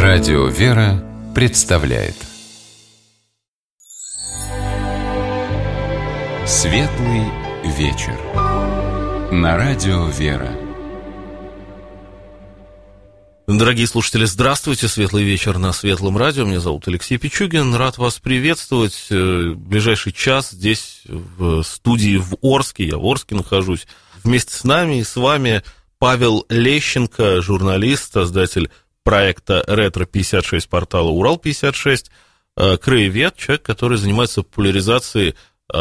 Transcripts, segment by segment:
Радио «Вера» представляет Светлый вечер на Радио «Вера». Дорогие слушатели, здравствуйте, светлый вечер на Светлом радио. Меня зовут Алексей Пичугин, рад вас приветствовать. Ближайший час здесь в студии в Орске, я в Орске нахожусь. Вместе с нами и с вами Павел Лещенко, журналист, создатель проекта «Ретро-56» портала «Урал-56», краевед, человек, который занимается популяризацией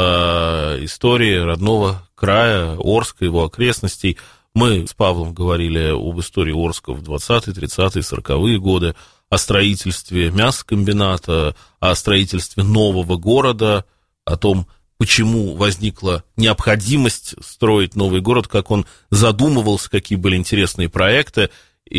истории родного края, Орска, его окрестностей. Мы с Павлом говорили об истории Орска в 20-е, 30-е, 40-е годы, о строительстве мясокомбината, о строительстве нового города, о том, почему возникла необходимость строить новый город, как он задумывался, какие были интересные проекты,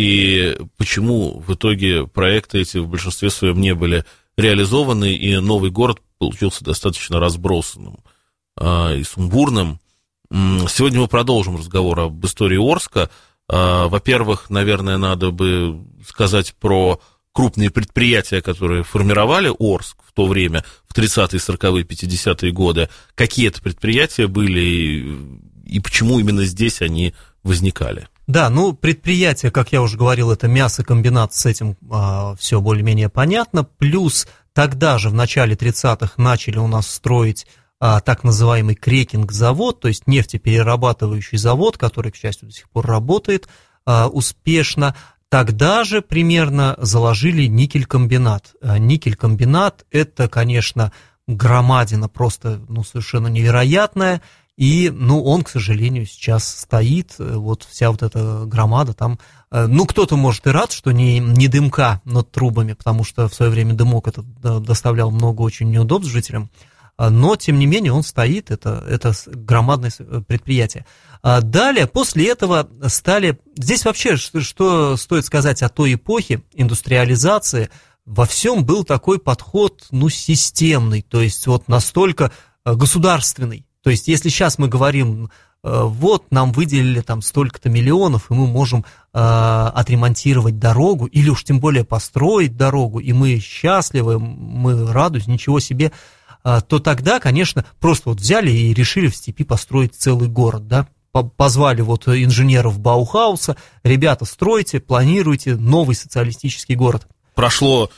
и почему в итоге проекты эти в большинстве своем не были реализованы, и новый город получился достаточно разбросанным и сумбурным. Сегодня мы продолжим разговор об истории Орска. Во-первых, наверное, надо бы сказать про крупные предприятия, которые формировали Орск в то время, в 30-е, 40-е, 50-е годы. Какие это предприятия были и почему именно здесь они возникали? Да, предприятие, как я уже говорил, это мясокомбинат, с этим все более-менее понятно. Плюс тогда же, в начале 30-х, начали у нас строить так называемый крекинг-завод, то есть нефтеперерабатывающий завод, который, к счастью, до сих пор работает успешно. Тогда же примерно заложили никель-комбинат. Никель-комбинат – это, конечно, громадина просто совершенно невероятная, и он, к сожалению, сейчас стоит, вот вся вот эта громада там. Кто-то, может, и рад, что не дымка над трубами, потому что в свое время дымок это доставлял много очень неудобств жителям. Но, тем не менее, он стоит, это громадное предприятие. Далее, после этого стали... Здесь вообще, что стоит сказать о той эпохе индустриализации, во всем был такой подход, системный, то есть вот настолько государственный. То есть, если сейчас мы говорим, вот нам выделили там столько-то миллионов, и мы можем отремонтировать дорогу, или уж тем более построить дорогу, и мы счастливы, мы радуемся, ничего себе... то тогда, конечно, просто вот взяли и решили в степи построить целый город, да, позвали вот инженеров Баухауса, ребята, стройте, планируйте новый социалистический город. Прошло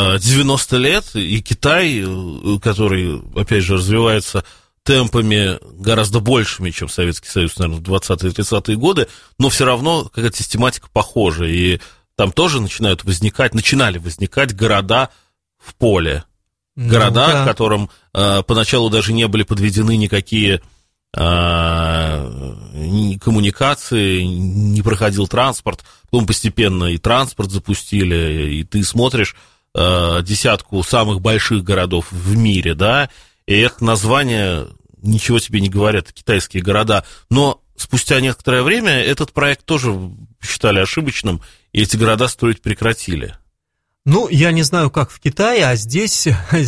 90 лет, и Китай, который, опять же, развивается темпами гораздо большими, чем Советский Союз, наверное, в 20-е и 30-е годы, но все равно какая-то систематика похожа, и там тоже начинали возникать города в поле. Города, к которым поначалу даже не были подведены никакие коммуникации, не проходил транспорт, потом постепенно и транспорт запустили, и ты смотришь десятку самых больших городов в мире, да, и это название ничего тебе не говорят, китайские города, но спустя некоторое время этот проект тоже считали ошибочным, и эти города строить прекратили. Я не знаю, как в Китае, а здесь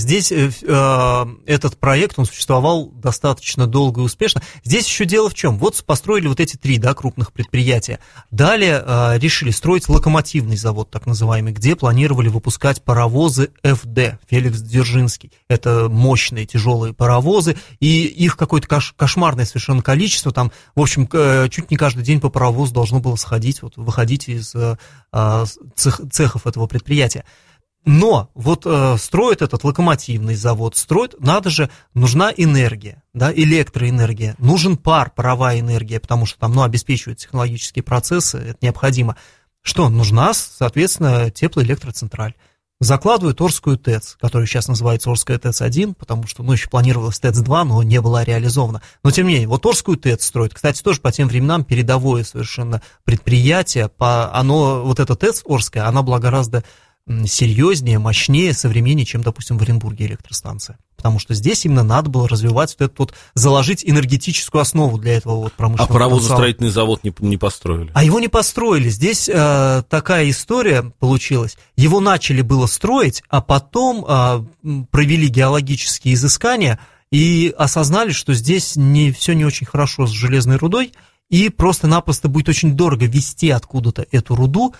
этот проект, он существовал достаточно долго и успешно. Здесь еще дело в чем? Вот построили вот эти 3, крупных предприятия. Далее решили строить локомотивный завод, так называемый, где планировали выпускать паровозы ФД, Феликс Дзержинский. Это мощные тяжелые паровозы, и их какое-то кошмарное совершенно количество. Там, в общем, чуть не каждый день по паровозу должно было выходить из цехов этого предприятия. Но вот строят этот локомотивный завод, нужна энергия, да, электроэнергия, нужен паровая энергия, потому что там, обеспечивают технологические процессы, это необходимо. Что? Нужна, соответственно, теплоэлектроцентраль. Закладывают Орскую ТЭЦ, которая сейчас называется Орская ТЭЦ-1, потому что, еще планировалась ТЭЦ-2, но не была реализована. Но, тем не менее, вот Орскую ТЭЦ строят. Кстати, тоже по тем временам передовое совершенно предприятие. Эта ТЭЦ Орская, она была гораздо серьезнее, мощнее, современнее, чем, допустим, в Оренбурге электростанция. Потому что здесь именно надо было развивать заложить энергетическую основу для этого промышленного потенциала. А паровозостроительный завод не построили? А его не построили. Здесь такая история получилась. Его начали было строить, а потом провели геологические изыскания и осознали, что здесь все не очень хорошо с железной рудой, и просто-напросто будет очень дорого везти откуда-то эту руду,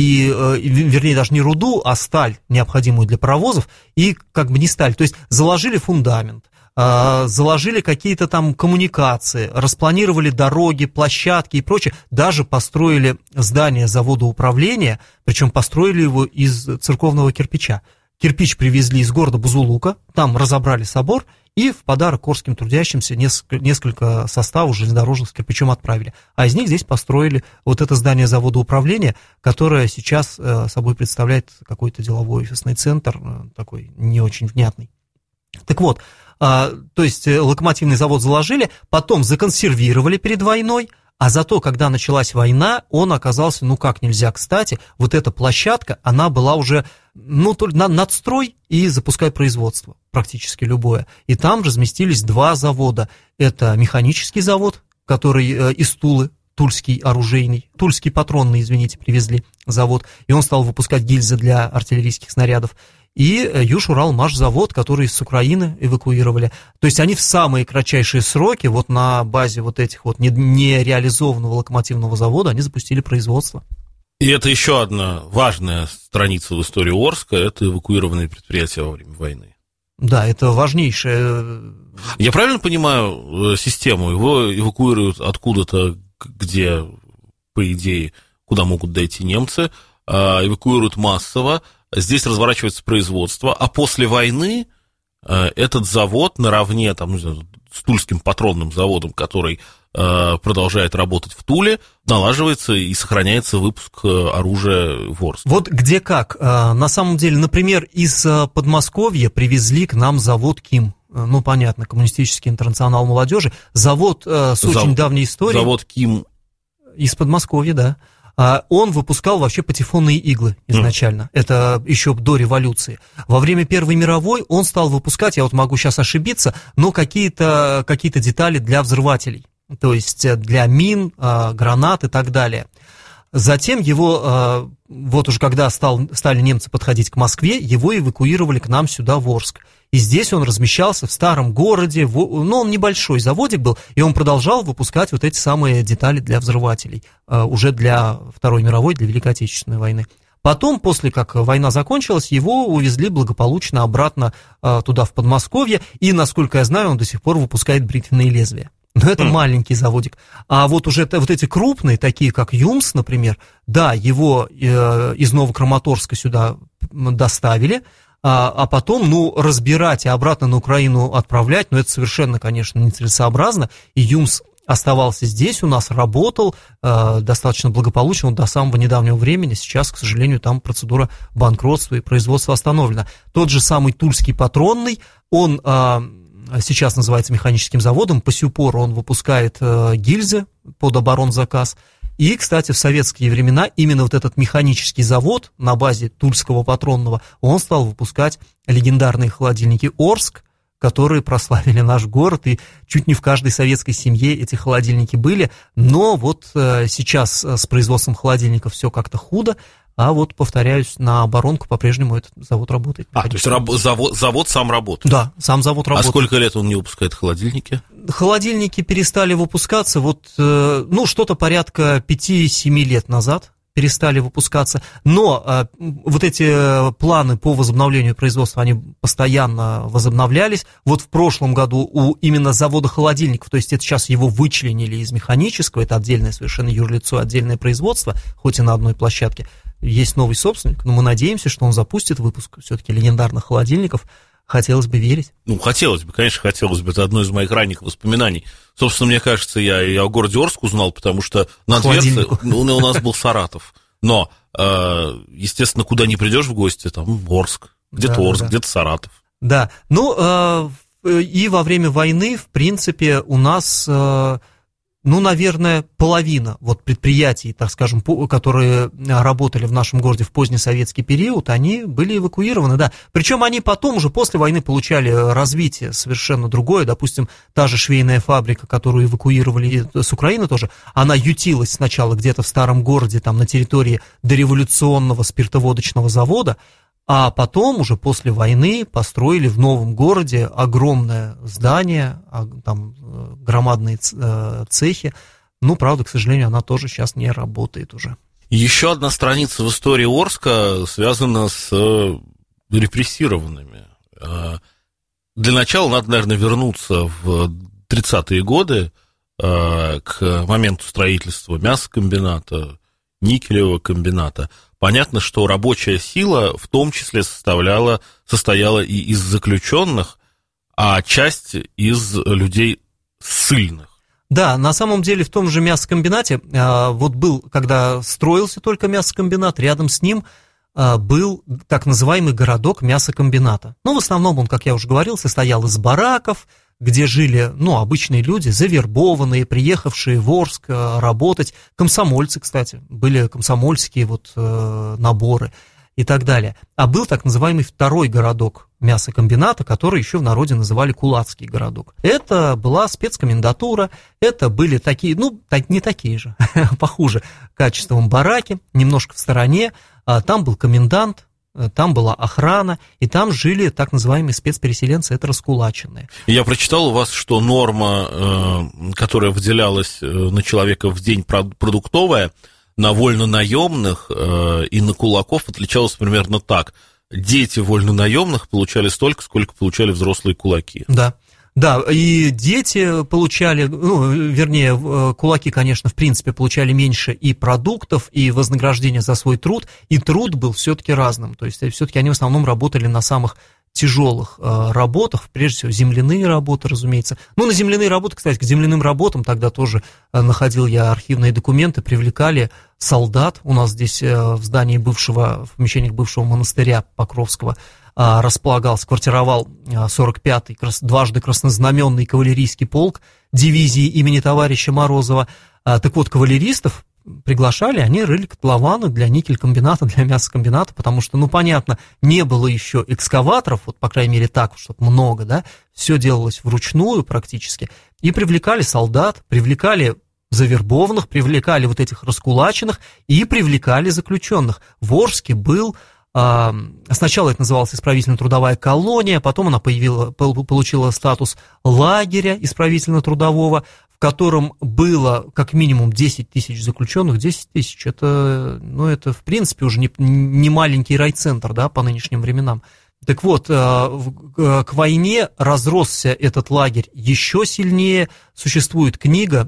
вернее, даже не руду, а сталь, необходимую для паровозов, и как бы не сталь, то есть заложили фундамент, заложили какие-то там коммуникации, распланировали дороги, площадки и прочее, даже построили здание завода управления, причем построили его из церковного кирпича. Кирпич привезли из города Бузулука, там разобрали собор, и в подарок орским трудящимся несколько составов железнодорожных с кирпичом отправили. А из них здесь построили вот это здание завода управления, которое сейчас собой представляет какой-то деловой офисный центр, такой не очень внятный. Так вот, то есть локомотивный завод заложили, потом законсервировали перед войной, а зато, когда началась война, он оказался, как нельзя кстати, вот эта площадка, она была уже, надстрой и запускай производство, практически любое. И там разместились два завода. Это механический завод, который из Тулы, Тульский патронный, привезли завод, и он стал выпускать гильзы для артиллерийских снарядов. И Юж-Урал-Машзавод, который с Украины эвакуировали. То есть они в самые кратчайшие сроки, вот на базе вот этих вот нереализованного локомотивного завода, они запустили производство. И это еще одна важная страница в истории Орска, это эвакуированные предприятия во время войны. Да, это важнейшее. Я правильно понимаю систему? Его эвакуируют откуда-то, где, по идее, куда могут дойти немцы, эвакуируют массово, здесь разворачивается производство, а после войны этот завод наравне с Тульским патронным заводом, который продолжает работать в Туле, налаживается и сохраняется выпуск оружия в Орске. Вот где как. На самом деле, например, из Подмосковья привезли к нам завод КИМ. Понятно, Коммунистический интернационал молодежи. Завод с очень давней историей. Завод КИМ. Из Подмосковья, да. Он выпускал вообще патефонные иглы изначально, это еще до революции. Во время Первой мировой он стал выпускать, я вот могу сейчас ошибиться, но какие-то детали для взрывателей, то есть для мин, гранат и так далее. Затем его, вот уже когда стали немцы подходить к Москве, его эвакуировали к нам сюда, в Орск. И здесь он размещался в старом городе, он небольшой заводик был, и он продолжал выпускать вот эти самые детали для взрывателей, уже для Второй мировой, для Великой Отечественной войны. Потом, после как война закончилась, его увезли благополучно обратно туда, в Подмосковье, и, насколько я знаю, он до сих пор выпускает бритвенные лезвия. Но это маленький заводик. А вот уже вот эти крупные, такие как ЮМС, например, да, его из Новокраматорска сюда доставили, а потом, разбирать и обратно на Украину отправлять, это совершенно, конечно, нецелесообразно, и ЮМС оставался здесь, у нас работал достаточно благополучно до самого недавнего времени. Сейчас, к сожалению, там процедура банкротства и производства остановлена. Тот же самый Тульский патронный, он сейчас называется механическим заводом, по сю пору он выпускает гильзы под оборонзаказ. И, кстати, в советские времена именно вот этот механический завод на базе Тульского патронного, он стал выпускать легендарные холодильники «Орск», которые прославили наш город, и чуть не в каждой советской семье эти холодильники были. Но вот сейчас с производством холодильников все как-то худо, а вот, повторяюсь, на оборонку по-прежнему этот завод работает. То есть завод сам работает? Да, сам завод работает. А сколько лет он не выпускает холодильники? Холодильники перестали выпускаться, что-то порядка 5-7 лет назад перестали выпускаться, но вот эти планы по возобновлению производства, они постоянно возобновлялись. Вот в прошлом году у именно завода холодильников, то есть это сейчас его вычленили из механического, это отдельное совершенно юрлицо, отдельное производство, хоть и на одной площадке, есть новый собственник, но мы надеемся, что он запустит выпуск все-таки легендарных холодильников. Хотелось бы верить. Хотелось бы, конечно, хотелось бы. Это одно из моих ранних воспоминаний. Собственно, мне кажется, я и о городе Орск узнал, потому что на дверце у нас был Саратов. Но, естественно, куда ни придешь в гости, там Орск. Где-то Орск, где-то Саратов. Да, и во время войны, в принципе, у нас... наверное, половина предприятий, так скажем, которые работали в нашем городе в позднесоветский период, они были эвакуированы, да. Причем они потом уже после войны получали развитие совершенно другое. Допустим, та же швейная фабрика, которую эвакуировали с Украины тоже, она ютилась сначала где-то в старом городе, там на территории дореволюционного спиртоводочного завода, а потом уже после войны построили в новом городе огромное здание, там громадные цехи. Ну, правда, к сожалению, она тоже сейчас не работает уже. Еще одна страница в истории Орска связана с репрессированными. Для начала надо, наверное, вернуться в 30-е годы к моменту строительства мясокомбината, никелевого комбината. Понятно, что рабочая сила в том числе состояла и из заключенных, а часть из людей ссыльных. Да, на самом деле в том же мясокомбинате, вот был, когда строился только мясокомбинат, рядом с ним был так называемый городок мясокомбината. Ну, в основном он, как я уже говорил, состоял из бараков, где жили, ну, обычные люди, завербованные, приехавшие в Орск работать, комсомольцы, кстати, были комсомольские вот наборы и так далее. А был так называемый второй городок мясокомбината, который еще в народе называли Кулацкий городок. Это была спецкомендатура, это были такие, ну, не такие же, похуже качеством бараки, немножко в стороне, там был комендант, там была охрана, и там жили так называемые спецпереселенцы, это раскулаченные. Я прочитал у вас, что норма, которая выделялась на человека в день продуктовая, на вольнонаемных и на кулаков отличалась примерно так. Дети вольнонаемных получали столько, сколько получали взрослые кулаки. Да. Да, и дети получали, ну, вернее, кулаки, конечно, в принципе, получали меньше и продуктов, и вознаграждения за свой труд, и труд был все-таки разным, то есть все-таки они в основном работали на самых тяжелых работах, прежде всего земляные работы, разумеется. Ну, на земляные работы, кстати, к земляным работам тогда тоже находил я архивные документы, привлекали солдат, у нас здесь в здании в помещениях бывшего монастыря Покровского располагался, квартировал 45-й дважды краснознаменный кавалерийский полк дивизии имени товарища Морозова. Так вот, кавалеристов приглашали, они рыли котлованы для никель-комбината, для мясокомбината, потому что, ну, понятно, не было еще экскаваторов, вот, по крайней мере, так, чтобы много, да, все делалось вручную практически, и привлекали солдат, привлекали завербованных, привлекали вот этих раскулаченных и привлекали заключенных. В Орске был... Сначала это называлось исправительно-трудовая колония, потом она получила статус лагеря исправительно-трудового, в котором было как минимум 10 тысяч заключенных. 10 тысяч, это в принципе уже не маленький райцентр, да, по нынешним временам. Так вот, к войне разросся этот лагерь еще сильнее. Существует книга,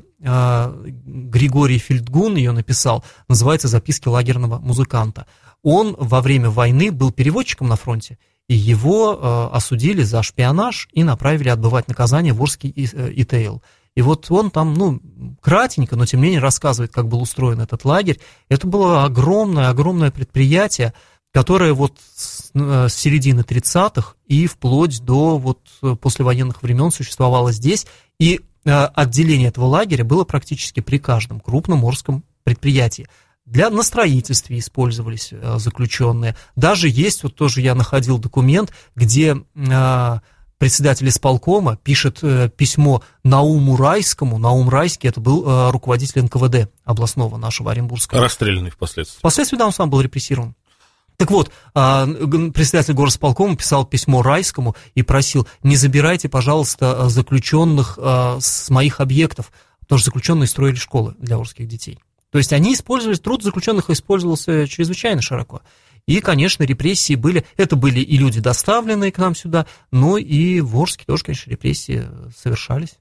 Григорий Фельдгун ее написал, называется «Записки лагерного музыканта». Он во время войны был переводчиком на фронте, и его осудили за шпионаж и направили отбывать наказание в Орский ИТЛ. И вот он там, ну, кратенько, но тем не менее рассказывает, как был устроен этот лагерь. Это было огромное предприятие, которое вот с середины 30-х и вплоть до вот послевоенных времен существовало здесь, и отделение этого лагеря было практически при каждом крупном орском предприятии. На строительстве использовались заключенные. Даже есть, вот тоже я находил документ, где председатель исполкома пишет письмо Науму Райскому. Наум Райский — это был руководитель НКВД областного нашего Оренбургского. Расстрелянный впоследствии. Впоследствии, да, он сам был репрессирован. Так вот, председатель горосполкома писал письмо Райскому и просил: не забирайте, пожалуйста, заключенных с моих объектов, потому что заключенные строили школы для орских детей. То есть они использовались, труд заключенных использовался чрезвычайно широко. И, конечно, репрессии были, это были и люди, доставленные к нам сюда, но и в Орске тоже, конечно, репрессии совершались.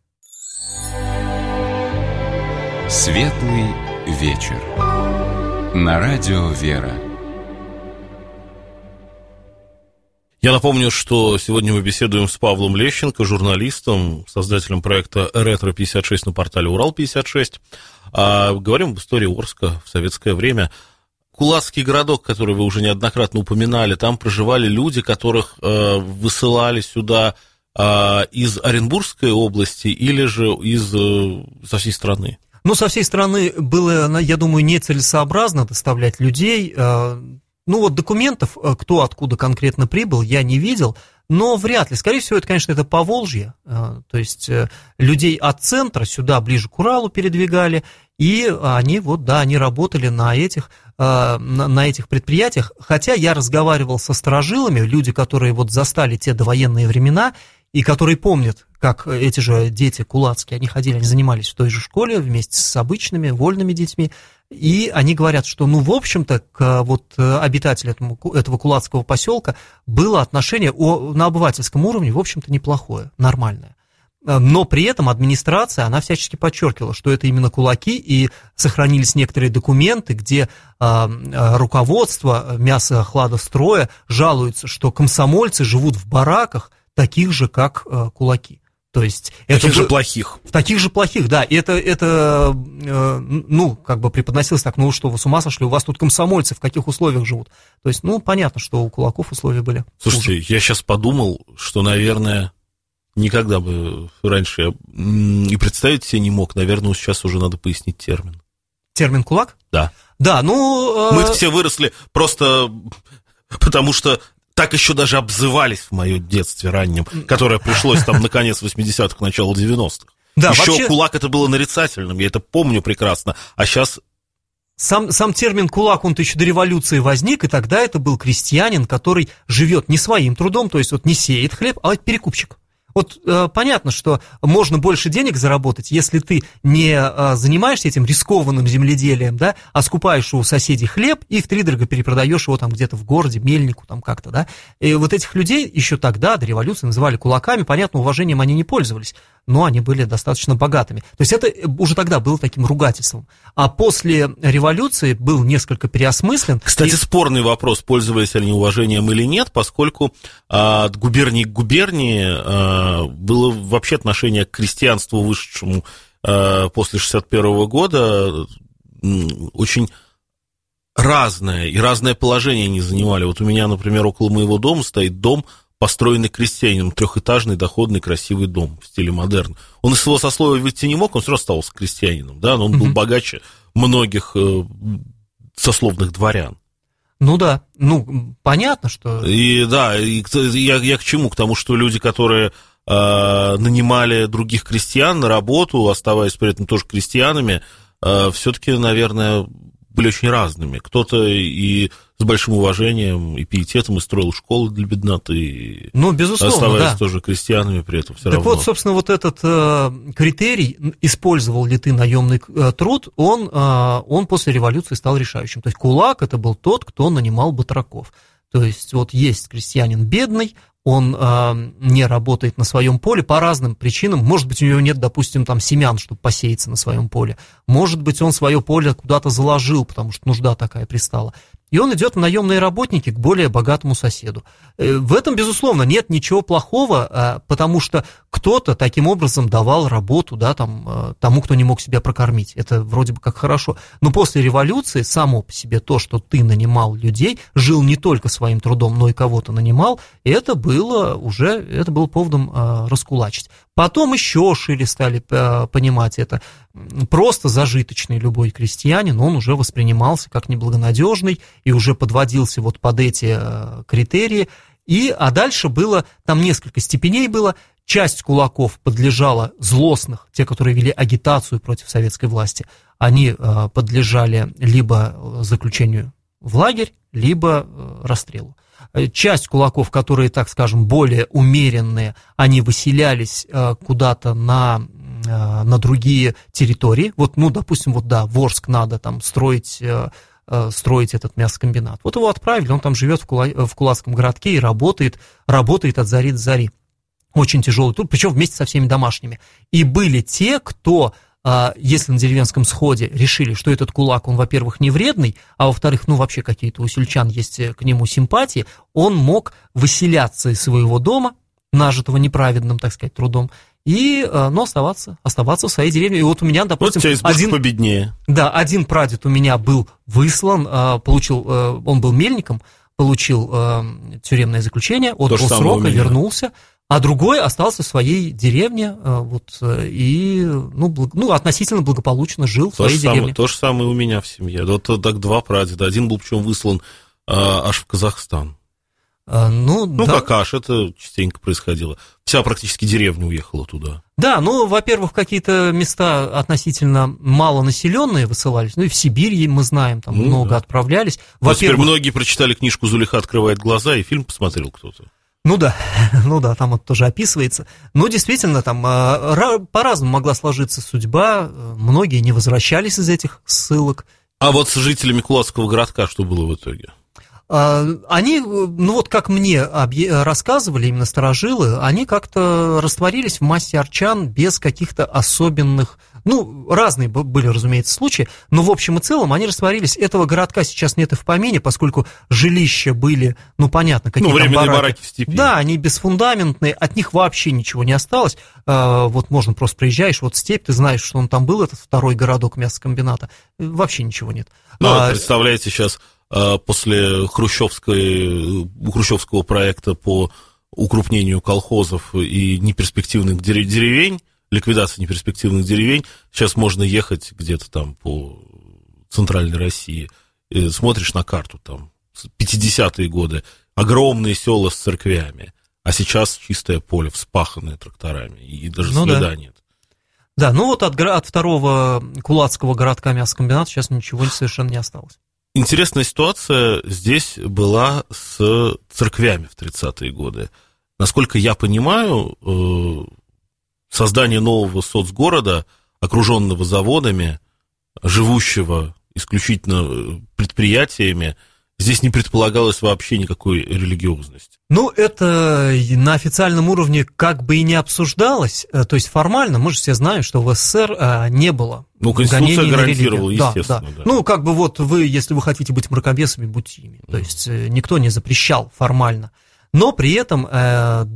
Светлый вечер. На радио «Вера». Я напомню, что сегодня мы беседуем с Павлом Лещенко, журналистом, создателем проекта «Ретро-56» на портале «Урал-56». Говорим об истории Орска в советское время. Кулацкий городок, который вы уже неоднократно упоминали, там проживали люди, которых высылали сюда из Оренбургской области или же со всей страны? Ну, со всей страны было, я думаю, нецелесообразно доставлять людей. Ну, вот документов, кто откуда конкретно прибыл, я не видел, но вряд ли. Скорее всего, это, конечно, это Поволжье, то есть людей от центра сюда, ближе к Уралу передвигали, и они, вот, да, они работали на этих предприятиях, хотя я разговаривал со старожилами, люди, которые вот застали те довоенные времена, и которые помнят, как эти же дети кулацкие, они ходили, они занимались в той же школе вместе с обычными, вольными детьми, и они говорят, что, в общем-то, к обитателям этого кулацкого поселка было отношение на обывательском уровне, в общем-то, неплохое, нормальное. Но при этом администрация, она всячески подчеркивала, что это именно кулаки, и сохранились некоторые документы, где руководство мясохладостроя жалуется, что комсомольцы живут в бараках, таких же, как кулаки. То есть таких же плохих. В таких же плохих, да. И это преподносилось так, что вы с ума сошли, у вас тут комсомольцы в каких условиях живут. То есть, понятно, что у кулаков условия были. Слушайте, я сейчас подумал, что, наверное, никогда бы раньше я и представить себе не мог. Наверное, сейчас уже надо пояснить термин. Термин «кулак»? Да. Да, мы все выросли просто потому, что так еще даже обзывались в моем детстве раннем, которое пришлось там на конец 80-х, начало 90-х. Да, еще вообще... кулак это было нарицательным, я это помню прекрасно, а сейчас... Сам термин «кулак», он-то еще до революции возник, и тогда это был крестьянин, который живет не своим трудом, то есть не сеет хлеб, а перекупщик. Понятно, что можно больше денег заработать, если ты не занимаешься этим рискованным земледелием, да, а скупаешь у соседей хлеб и втридорога перепродаешь его там где-то в городе, мельнику там как-то, да. И этих людей еще тогда, до революции, называли кулаками, понятно, уважением они не пользовались, но они были достаточно богатыми. То есть это уже тогда было таким ругательством. А после революции был несколько переосмыслен. Кстати, спорный вопрос, пользовались они уважением или нет, поскольку от губернии к губернии было вообще отношение к крестьянству, вышедшему после 1961 года, очень разное, и разное положение они занимали. У меня, например, около моего дома стоит дом, построенный крестьянином, трехэтажный, доходный, красивый дом в стиле модерн. Он из своего сословия выйти не мог, он все равно оставался крестьянином, да, но он был богаче многих сословных дворян. Да, понятно, что... И да, я к чему? К тому, что люди, которые нанимали других крестьян на работу, оставаясь при этом тоже крестьянами, все-таки, наверное, были очень разными. Кто-то и с большим уважением и пиететом и строил школы для бедноты, безусловно, оставаясь тоже крестьянами при этом все равно. Так собственно, этот критерий, использовал ли ты наемный труд, он после революции стал решающим. То есть кулак – это был тот, кто нанимал батраков. То есть есть крестьянин бедный, он не работает на своем поле по разным причинам. Может быть, у него нет, допустим, семян, чтобы посеяться на своем поле. Может быть, он свое поле куда-то заложил, потому что нужда такая пристала. И он идет в наемные работники к более богатому соседу. В этом, безусловно, нет ничего плохого, потому что кто-то таким образом давал работу, да, тому, кто не мог себя прокормить. Это вроде бы как хорошо. Но после революции само по себе то, что ты нанимал людей, жил не только своим трудом, но и кого-то нанимал, это было поводом раскулачить. Потом еще шире стали понимать это. Просто зажиточный любой крестьянин, он уже воспринимался как неблагонадежный и уже подводился под эти критерии. А дальше было, там несколько степеней было. Часть кулаков подлежала злостных, те, которые вели агитацию против советской власти, они подлежали либо заключению в лагерь, либо расстрелу. Часть кулаков, которые, так скажем, более умеренные, они выселялись куда-то на другие территории. Допустим, в Орск надо строить этот мясокомбинат. Его отправили, он там живет в кулацком городке и работает от зари до зари. Очень тяжелый труд, причем вместе со всеми домашними. И были те, кто, если на деревенском сходе решили, что этот кулак, он, во-первых, не вредный, а во-вторых, вообще какие-то у сельчан есть к нему симпатии, он мог выселяться из своего дома, нажитого неправедным, так сказать, трудом, но оставаться в своей деревне. И у меня, допустим, победнее. Да, один прадед у меня был выслан, он был мельником, получил тюремное заключение, отбыл срок и вернулся, а другой остался в своей деревне относительно благополучно жил в своей деревне. То же самое у меня в семье. Так два прадеда. Один был причем выслан аж в Казахстан. Как аж, это частенько происходило. Вся практически деревня уехала туда. Да, во-первых, какие-то места относительно малонаселенные высылались. И в Сибирь, мы знаем, там много отправлялись. Теперь многие прочитали книжку «Зулейха открывает глаза», и фильм посмотрел кто-то. Ну да, там это тоже описывается. Но действительно, там по-разному могла сложиться судьба, многие не возвращались из этих ссылок. А вот с жителями Кулацкого городка что было в итоге? Они, как мне рассказывали именно старожилы, они как-то растворились в массе арчан без каких-то особенных, разные были, разумеется, случаи, но в общем и целом они растворились. Этого городка сейчас нет и в помине, поскольку жилища были, понятно, какие-то временные бараки в степи. Да, они бесфундаментные, от них вообще ничего не осталось. Вот можно просто проезжаешь, степь, ты знаешь, что он там был, этот второй городок мясокомбината, вообще ничего нет. Представляете, сейчас после хрущевского проекта по укрупнению колхозов и неперспективных деревень, ликвидации неперспективных деревень, сейчас можно ехать где-то там по центральной России, и смотришь на карту, там, 50-е годы, огромные села с церквями, а сейчас чистое поле, вспаханное тракторами, и даже следа нет. Да, от второго кулацкого городка мясокомбината сейчас ничего совершенно не осталось. Интересная ситуация здесь была с церквями в 30-е годы. Насколько я понимаю, создание нового соцгорода, окруженного заводами, живущего исключительно предприятиями, здесь не предполагалось вообще никакой религиозности. Это на официальном уровне как бы и не обсуждалось, то есть формально, мы же все знаем, что в СССР не было Конституция гарантировала, естественно. Да. Вы, если вы хотите быть мракобесами, будьте ими, то есть никто не запрещал формально. Но при этом, в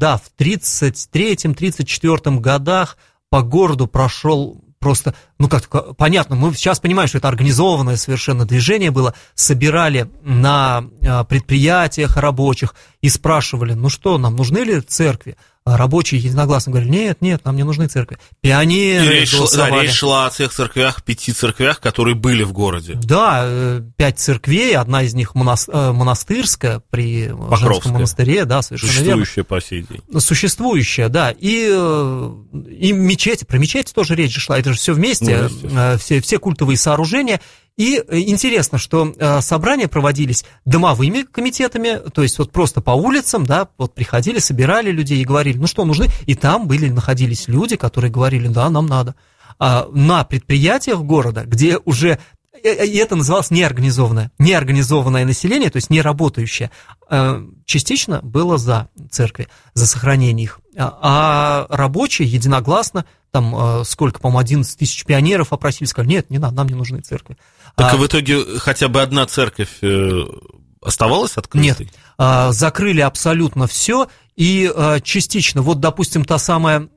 1933-1934 годах по городу прошел просто, понятно, мы сейчас понимаем, что это организованное совершенно движение было, собирали на предприятиях рабочих и спрашивали, нам нужны ли церкви? Рабочие единогласно говорили, нет, нам не нужны церкви. Пионеры голосовали. Речь шла о тех церквях, 5 церквях, которые были в городе. Да, 5 церквей, одна из них монастырская при Женском монастыре, да, совершенно верно. Существующая по сей день. Существующая, да, и мечети, про мечети тоже речь шла, это же все вместе, все культовые сооружения. И интересно, что собрания проводились домовыми комитетами, то есть просто по улицам, да, приходили, собирали людей и говорили, что нужны, и там находились люди, которые говорили, да, нам надо. На предприятиях города, где уже, и это называлось неорганизованное население, то есть не работающее, частично было за церкви, за сохранение их, а рабочие единогласно, там сколько, по-моему, 11 тысяч пионеров опросили, сказали, нет, не надо, нам не нужны церкви. Так в итоге хотя бы одна церковь оставалась открытой? Нет, закрыли абсолютно все, и частично, допустим, та самая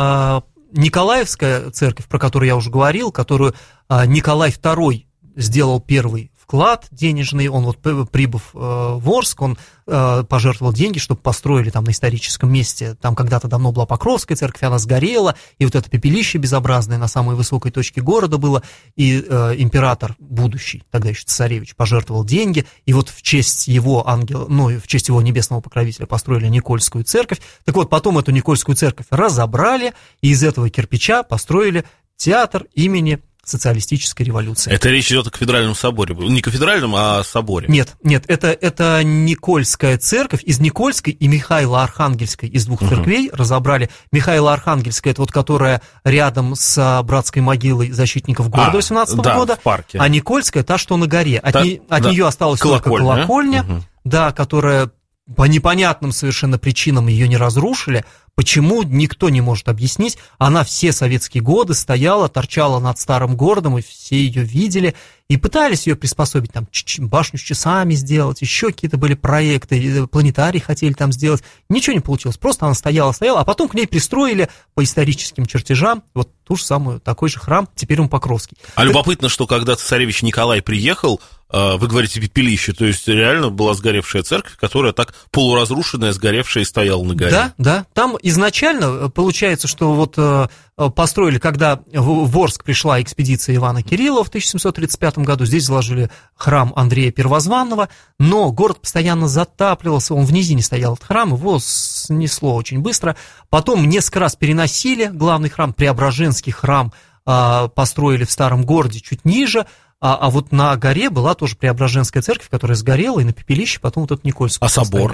Николаевская церковь, про которую я уже говорил, которую Николай II сделал первый вклад денежный, он прибыв в Орск, он пожертвовал деньги, чтобы построили там на историческом месте, там когда-то давно была Покровская церковь, она сгорела, и это пепелище безобразное на самой высокой точке города было, и император будущий, тогда еще цесаревич, пожертвовал деньги, и в честь его ангела, в честь его небесного покровителя построили Никольскую церковь. Так потом эту Никольскую церковь разобрали, и из этого кирпича построили театр имени социалистической революции. Это речь идет о кафедральном соборе. Не кафедральном, а соборе. Нет, это Никольская церковь из Никольской и Михаило-Архангельской, из двух церквей разобрали. Михаило-Архангельская, это которая рядом с братской могилой защитников города 18-го года, в парке. А Никольская, та, что на горе. От нее осталась только колокольня, да, которая по непонятным совершенно причинам ее не разрушили. Почему, никто не может объяснить. Она все советские годы стояла, торчала над старым городом, и все ее видели, и пытались ее приспособить, там, башню с часами сделать, еще какие-то были проекты, планетарий хотели там сделать. Ничего не получилось, просто она стояла, а потом к ней пристроили по историческим чертежам ту же самую, такой же храм, теперь он Покровский. А любопытно, что когда цесаревич Николай приехал, вы говорите пепелище, то есть реально была сгоревшая церковь, которая так полуразрушенная, сгоревшая и стояла на горе. Да, там изначально получается, что построили, когда в Орск пришла экспедиция Ивана Кириллова в 1735 году, здесь заложили храм Андрея Первозванного, но город постоянно затапливался, он в низине стоял, этот храм, его снесло очень быстро, потом несколько раз переносили главный храм, Преображенский храм построили в старом городе чуть ниже, а на горе была тоже Преображенская церковь, которая сгорела, и на пепелище потом эту Никольскую поставили. А собор?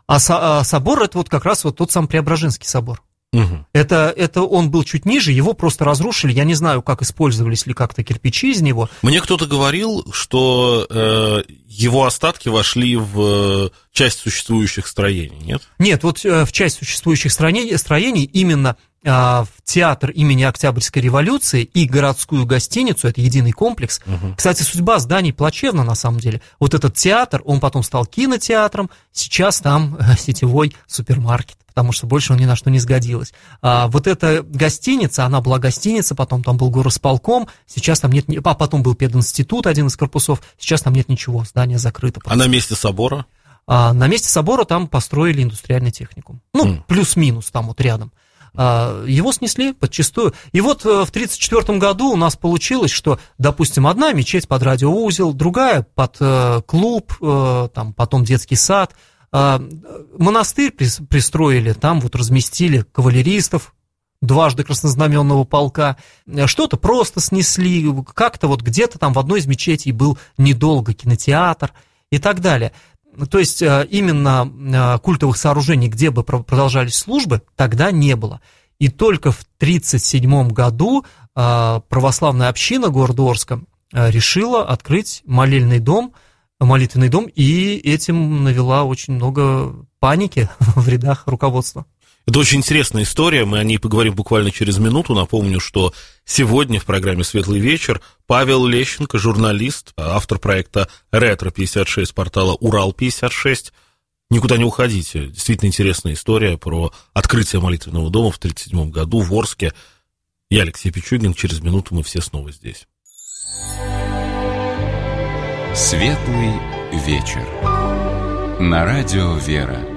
А собор это вот как раз вот тот самый Преображенский собор. Угу. Это он был чуть ниже, его просто разрушили. Я не знаю, как использовались ли как-то кирпичи из него. Мне кто-то говорил, что его остатки вошли в часть существующих строений, нет? Нет, вот в часть существующих строений именно в театр имени Октябрьской революции и городскую гостиницу, это единый комплекс. Угу. Кстати, судьба зданий плачевна на самом деле. Вот этот театр, он потом стал кинотеатром, сейчас там сетевой супермаркет, потому что больше он ни на что не сгодилось. Вот эта гостиница, она была гостиница, потом там был горосполком, сейчас там нет, потом был пединститут, один из корпусов, сейчас там нет ничего, здание закрыто. А на месте собора? На месте собора там построили индустриальный техникум. Ну, плюс-минус там вот рядом. Его снесли подчистую. И вот в 1934 году у нас получилось, что, допустим, одна мечеть под радиоузел, другая под клуб, там, потом детский сад. Монастырь пристроили, там вот разместили кавалеристов, дважды краснознаменного полка. Что-то просто снесли, как-то вот где-то там в одной из мечетей был недолго кинотеатр и так далее. То есть именно культовых сооружений, где бы продолжались службы, тогда не было. И только в 1937 году православная община города Орска решила открыть молитвенный дом, и этим навела очень много паники в рядах руководства. Это очень интересная история, мы о ней поговорим буквально через минуту. Напомню, что сегодня в программе «Светлый вечер» Павел Лещенко, журналист, автор проекта «Ретро-56» портала «Урал-56». Никуда не уходите. Действительно интересная история про открытие молитвенного дома в 1937 году в Орске. Я Алексей Пичугин. Через минуту мы все снова здесь. «Светлый вечер» на радио «Вера».